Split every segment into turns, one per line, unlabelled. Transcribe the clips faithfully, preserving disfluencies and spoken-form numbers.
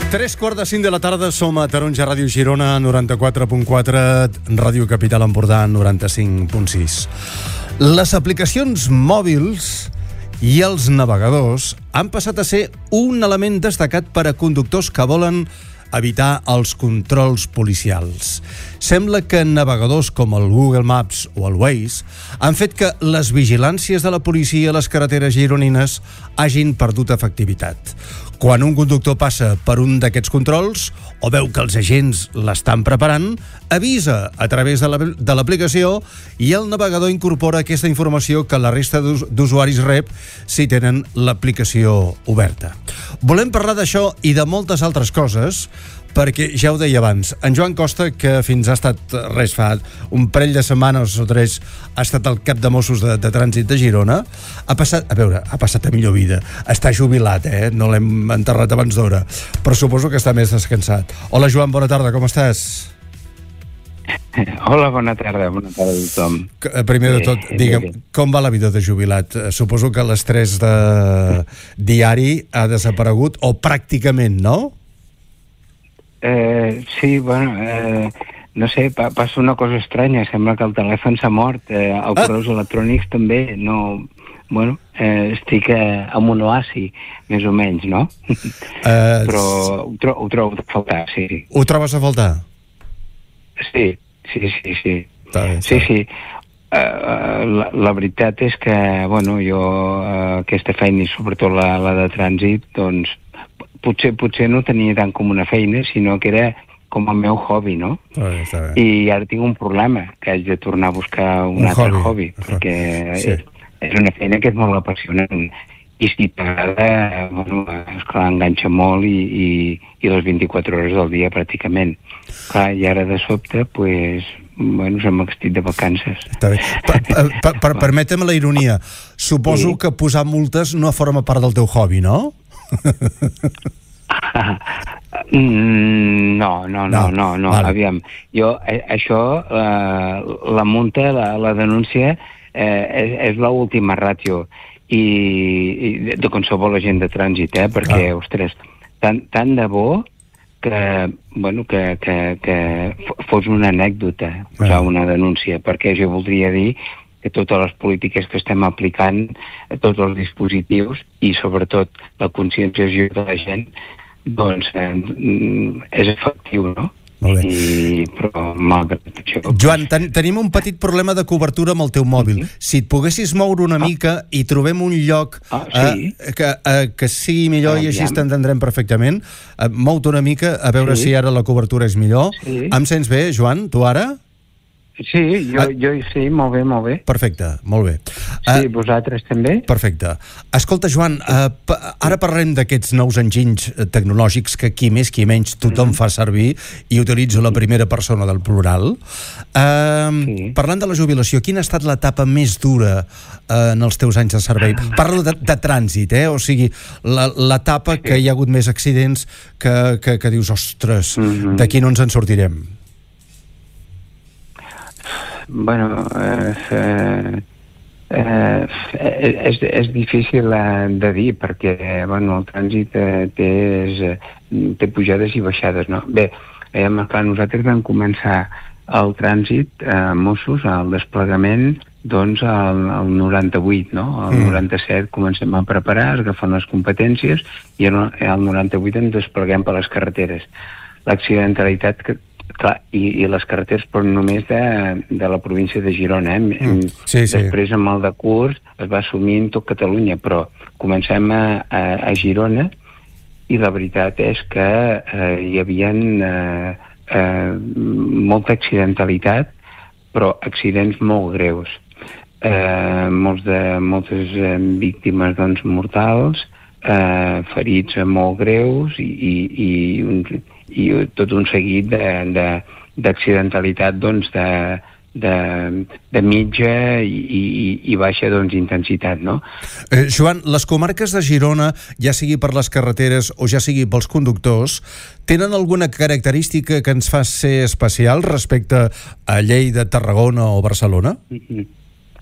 Tres quarts de cinc de la tarda, som a Taronja Ràdio Girona, noranta-quatre punt quatre, Ràdio Capital Empordà, noranta-cinc punt sis. Les aplicacions mòbils i els navegadors han passat a ser un element destacat per a conductors que volen evitar els controls policials. Sembla que navegadors com el Google Maps o el Waze han fet que les vigilàncies de la policia a les carreteres gironines hagin perdut efectivitat. Quan un conductor passa per un d'aquests controls o veu que els agents l'estan preparant, avisa a través de la, de l'aplicació i el navegador incorpora aquesta informació que la resta d'usuaris rep si tenen l'aplicació oberta. Volem parlar d'això i de moltes altres coses, perquè ja ho deia abans, en Joan Costa, que fins ha estat, res fa, un parell de setmanes o tres, ha estat el cap de Mossos de, de Trànsit de Girona, ha passat, a veure, ha passat a millor vida, està jubilat, eh? No l'hem enterrat abans d'hora, però suposo que està més descansat. Hola Joan, bona tarda, com estàs?
Hola, bona tarda, bona tarda a tothom.
Primer de tot, digue'm, com va la vida de jubilat? Suposo que l'estrès de diari ha desaparegut, o pràcticament, no?
Eh, sí, bueno, eh, no sé, pa, passa una cosa estranya, sembla que el telèfon s'ha mort, eh, el
ah.
correus electrònics també, no, bueno, eh, estic eh, en un oasi, més o menys, no? Uh, Però ho, tro ho trobo a faltar, sí.
Ho trobes a faltar?
Sí, sí, sí, sí.
Està bé,
sí, sí. Uh, la, la veritat és que, bueno, jo uh, aquesta feina, i sobretot la, la de trànsit, doncs, potser potser no tenia tant com una feina, sinó que era com el meu hobby, no?
Està bé, està bé.
I ara tinc un problema, que haig de tornar a buscar un, un altre hobby, hobby perquè sí. és, és una feina que és molt apassionant. I si t'agrada, bueno, esclar, enganxa molt i, i, i les vint-i-quatre hores del dia pràcticament. Clar, i ara de sobte, pues, bueno, sembla que estic de vacances.
Està bé. Per, per, per, permetem la ironia. Suposo sí. que posar multes no forma part del teu hobby, no?
no, no, no, no, no, no. Vale. Aviam, jo, eh, això, eh, la multa, la, la denúncia, eh, és, és l'última ràtio i, i de, de qualsevol agent de trànsit, eh, perquè, ah. ostres, tant, tant de bo que, bueno, que, que, que fos una anècdota, posar ah. una denúncia, perquè jo voldria dir que totes les polítiques que estem aplicant, tots els dispositius i sobretot la conscienciació de la gent, doncs eh, és efectiu, no?
Molt bé.
I, però malgrat això...
Joan, ten tenim un petit problema de cobertura amb el teu mòbil. Mm-hmm. Si et poguessis moure una ah. mica i trobem un lloc
ah, sí?
eh, que, eh, que sigui millor ah, i així t'entendrem perfectament, eh, mou-te una mica a veure sí. si ara la cobertura és millor. Sí. Em sents bé, Joan, tu ara?
Sí, jo, ah. jo sí, molt bé, molt bé.
Perfecte, molt bé.
Sí, uh, vosaltres també?
Perfecte. Escolta, Joan, uh, ara parlem d'aquests nous enginys tecnològics que qui més qui menys tothom mm. fa servir i utilitzo la primera persona del plural. Uh, sí. Parlant de la jubilació, quina ha estat l'etapa més dura uh, en els teus anys de servei? Parlo de, de trànsit, eh? O sigui, l'etapa sí. que hi ha hagut més accidents que, que, que dius, ostres, mm-hmm. d'aquí no ens en sortirem.
Bueno, eh, eh, és, és difícil eh, de dir perquè bueno, el trànsit eh, té, és, té pujades i baixades, no? Bé, eh, clar, nosaltres vam començar el trànsit a eh, Mossos, el desplegament, doncs al, al noranta-vuit, no? Al mm. noranta-set comencem a preparar, agafant les competències i al, al noranta-vuit ens despleguem per les carreteres. L'accidentalitat que clar, i, i les carreteres però només de, de la província de Girona, eh? Mm, sí, sí. Després amb el de curs es va assumir en tot Catalunya, però comencem a, a, a Girona i la veritat és que eh, hi havia eh, eh, molta accidentalitat, però accidents molt greus, eh, molts de, moltes eh, víctimes doncs, mortals, eh, ferits molt greus i, i, i un i tot un seguit d'accidentalitat doncs, de, de, de mitja i, i, i baixa doncs, intensitat, no?
Eh, Joan, les comarques de Girona, ja sigui per les carreteres o ja sigui pels conductors, tenen alguna característica que ens fa ser especial respecte a Lleida, Tarragona o Barcelona?
Mm-hmm.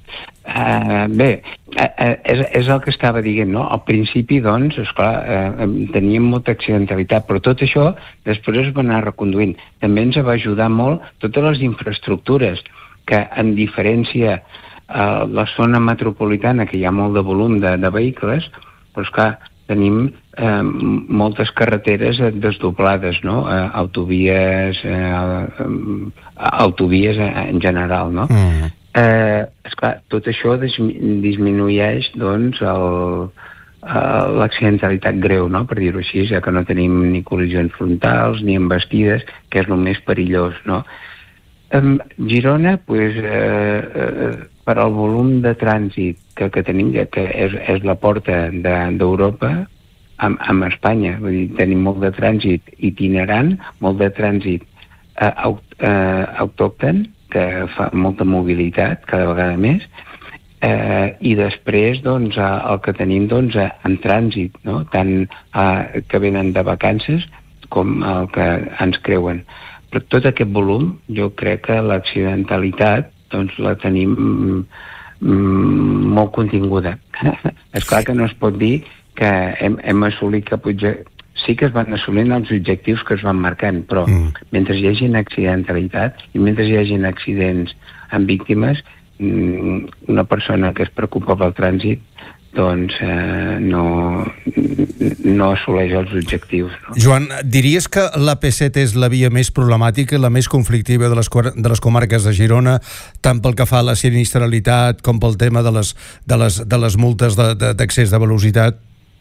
Uh, bé, uh, és, és el que estava dient, no? Al principi, doncs, esclar, uh, teníem molta accidentalitat, però tot això després es va anar reconduint. També ens va ajudar molt totes les infraestructures, que en diferència a uh, la zona metropolitana, que hi ha molt de volum de, de vehicles, però esclar, tenim eh, moltes carreteres desdoblades, no? Eh, autovies, eh, autovies en general, no? Mm. Eh, esclar, tot això disminueix, doncs, el, l'accidentalitat greu, no? Per dir-ho així, ja que no tenim ni col·lisions frontals ni embestides, que és el més perillós, no? En Girona, pues, eh, eh, per al volum de trànsit que, que tenim, ja que és, és la porta d'Europa de, amb, amb Espanya, vull dir, tenim molt de trànsit itinerant, molt de trànsit eh, aut, eh, autòcton, que fa molta mobilitat, cada vegada més, eh, i després, doncs, el que tenim, doncs, en trànsit, no? Tant eh, que venen de vacances com el que ens creuen. Però tot aquest volum, jo crec que l'accidentalitat, doncs, la tenim mm, molt continguda. És clar que no es pot dir que hem, hem assolit que potser... Sí que es van assolint els objectius que es van marcant, però mm. mentre hi hagi accidentalitat i mentre hi hagi accidents amb víctimes, una persona que es preocupa pel trànsit doncs eh, no, no assoleix els objectius. No?
Joan, diries que l'A P set és la via més problemàtica, la més conflictiva de les, de les comarques de Girona, tant pel que fa a la sinistralitat com pel tema de les, de les, de les multes d'accés de, de velocitat?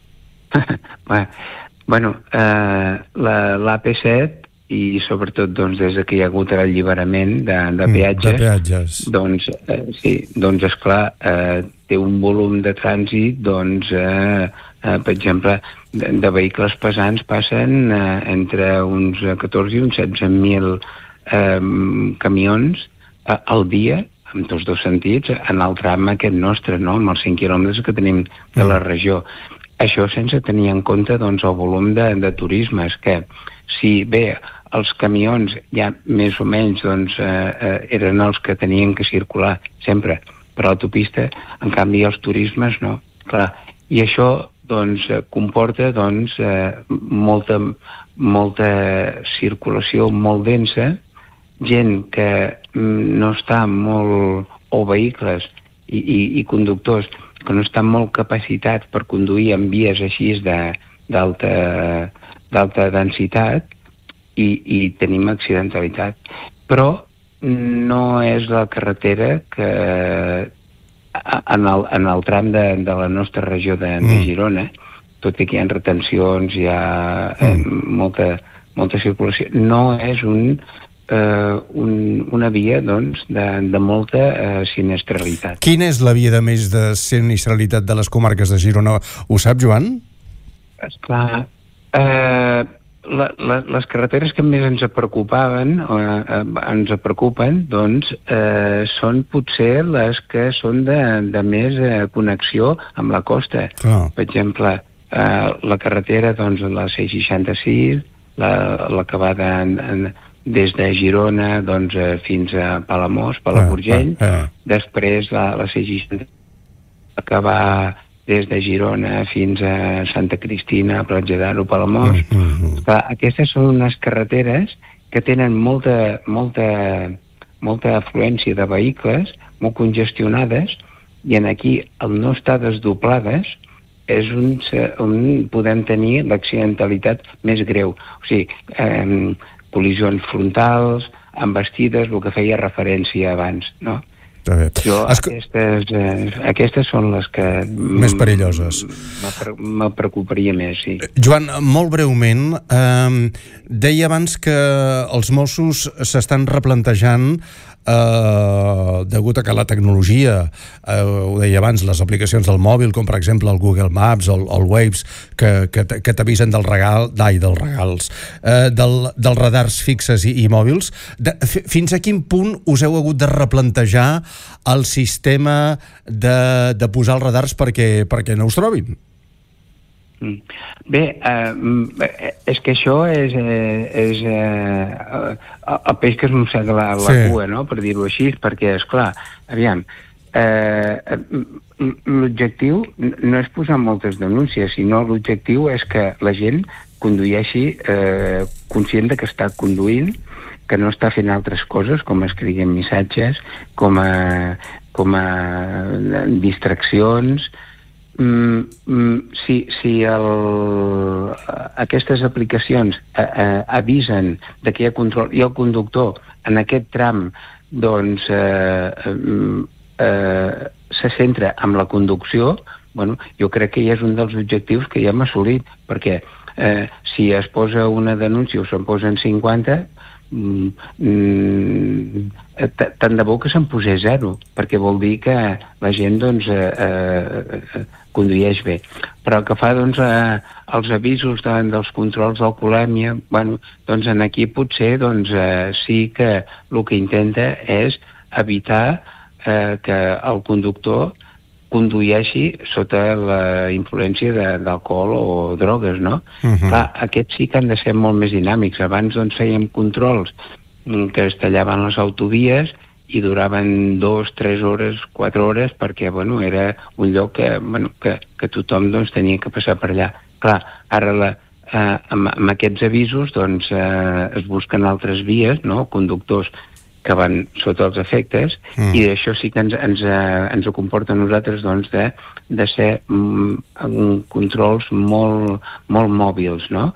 Bé, Bueno, eh, l'A P set i sobretot doncs, des que hi ha hagut l'alliberament de, de peatges,
de peatges.
doncs, eh, sí, doncs esclar, eh, té un volum de trànsit, doncs, eh, eh, per exemple, de, de vehicles pesants passen eh, entre uns catorze i uns setze mil eh, camions eh, al dia, en tots dos sentits, en el tram aquest nostre, no?, amb els cinc quilòmetres que tenim de la regió. Això sense tenir en compte, doncs, el volum de, de turismes, que si bé els camions ja més o menys doncs, eh, eren els que tenien que circular sempre per l'autopista, en canvi els turismes no. Clar, i això doncs, comporta doncs, eh, molta, molta circulació molt densa, gent que no està molt... o vehicles i, i, i conductors que no estan molt capacitats per conduir en vies així d'alta densitat i, i tenim accidentalitat. Però no és la carretera que en el, en el tram de, de la nostra regió de, de Girona, tot i que hi ha retencions, hi ha eh, molta, molta circulació, no és un... Uh, un, una via doncs, de, de molta uh, sinistralitat.
Quina és la via de més de sinistralitat de les comarques de Girona? Ho sap, Joan?
Esclar, uh, la, la, les carreteres que més ens preocupaven uh, uh, ens preocupen doncs, uh, són potser les que són de, de més uh, connexió amb la costa. Oh. Per exemple, uh, la carretera, doncs, la C seixanta-sis, la, la que va de, en, des de Girona doncs, eh, fins a Palamós, Palafrugell, ah, ah, ah. Després la, la C seixanta que va des de Girona fins a Santa Cristina, Platja d'Aro, Palamós. Mm -hmm. Clar, aquestes són unes carreteres que tenen molta, molta, molta afluència de vehicles, molt congestionades, i en aquí, al no estar desdoblades, és on, on podem tenir l'accidentalitat més greu. O sigui, eh, col·lisions frontals, embestides, el que feia referència abans, no? Jo, Esco... aquestes, eh, aquestes són les que...
Més perilloses.
Me preocuparia més, sí.
Joan, molt breument, eh, deia abans que els Mossos s'estan replantejant Uh, degut a que la tecnologia, uh, ho deia abans, les aplicacions del mòbil, com per exemple el Google Maps o el, el Waves, que, que, que t'avisen del regal, d'ai, dels regals, uh, del, dels radars fixes i, i mòbils, de, fins a quin punt us heu hagut de replantejar el sistema de, de posar els radars perquè, perquè no us trobin?
Bé, eh, és que això és, eh, és eh, el peix que es mossega la, la sí. cua, no?, per dir-ho així, perquè, esclar, aviam, eh, l'objectiu no és posar moltes denúncies, sinó l'objectiu és que la gent condueixi eh, conscient de que està conduint, que no està fent altres coses, com escrivint missatges, com a, com a distraccions. Mm, mm, si si el, aquestes aplicacions eh, eh, avisen de que hi ha control i el conductor en aquest tram doncs eh, eh, se centra en la conducció, bueno, jo crec que ja és un dels objectius que ja hem assolit, perquè eh, si es posa una denúncia o se'n posen cinquanta, mm, mm, tant de bo que se'n posés zero, perquè vol dir que la gent doncs eh, eh, condueix bé. Però el que fa doncs eh, els avisos de, dels controls d'alcoholèmia, bueno, doncs en aquí potser doncs eh, sí que el que intenta és evitar eh, que el conductor condueixi sota la influència d'alcohol o drogues, no? Uh-huh. Clar, aquests sí que han de ser molt més dinàmics. Abans doncs fèiem controls que es tallaven les autovies i duraven dos, tres hores, quatre hores, perquè, bueno, era un lloc que, bueno, que, que tothom, doncs, tenia que passar per allà. Clar, ara, la, eh, amb, amb aquests avisos, doncs, eh, es busquen altres vies, no?, conductors que van sota els efectes, mm. i això sí que ens, ens, eh, ens comporta a nosaltres, doncs, de, de ser mm, controls molt, molt mòbils, no?,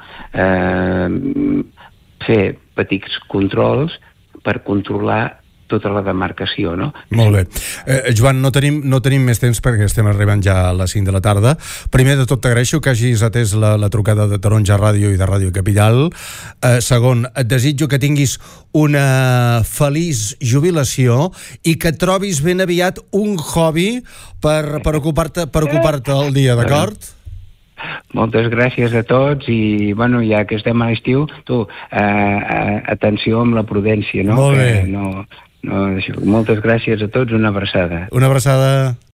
eh, fer petits controls per controlar tota la demarcació, no?
Molt bé. Eh, Joan, no tenim, no tenim més temps perquè estem arribant ja a les cinc de la tarda. Primer de tot, t'agraeixo que hagis atès la, la trucada de Taronja Ràdio i de Ràdio Capital. Eh, segon, et desitjo que tinguis una feliç jubilació i que trobis ben aviat un hobby per, per ocupar-te per ocupar-te el dia, d'acord?
Moltes gràcies a tots i, bueno, ja que estem a l'estiu, tu, eh, atenció amb la prudència, no?
Molt bé.
Que no, no, moltes gràcies a tots, una abraçada.
Una abraçada.